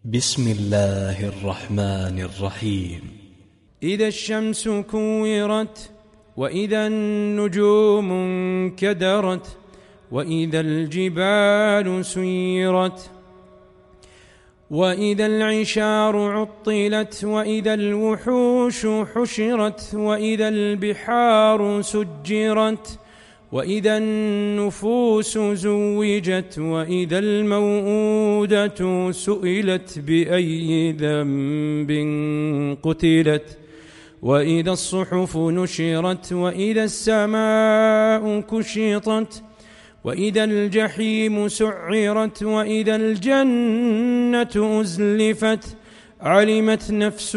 بسم الله الرحمن الرحيم. إذا الشمس كورت، وإذا النجوم انكدرت، وإذا الجبال سيرت، وإذا العشار عطلت، وإذا الوحوش حشرت، وإذا البحار سجرت، وإذا النفوس زوجت، وإذا الموءودة سئلت بأي ذنب قتلت، وإذا الصحف نشرت، وإذا السماء كشطت، وإذا الجحيم سعرت، وإذا الجنة أزلفت، علمت نفس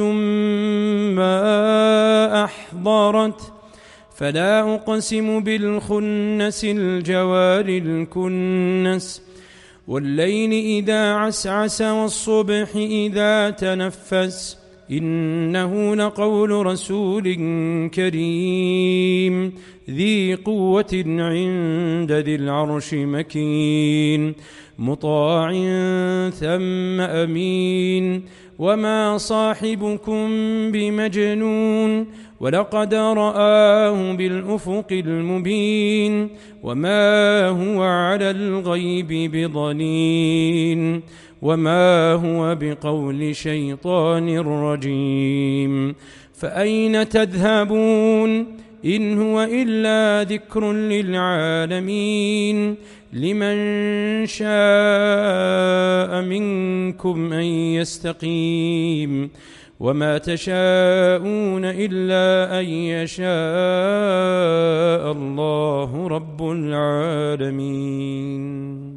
ما أحضرت. فلا أقسم بالخنس الجوار الكنس، والليل إذا عسعس، والصبح إذا تنفس، إنه لقول رسول كريم ذي قوة عند ذي العرش مكين، مطاع ثم أمين. وما صاحبكم بمجنون، ولقد رآه بالأفق المبين، وما هو على الغيب بضنين، وما هو بقول شيطان رجيم. فأين تذهبون؟ إن هو إلا ذكر للعالمين، لمن شاء منكم أن يستقيم. وما تشاءون إلا أن يشاء الله رب العالمين.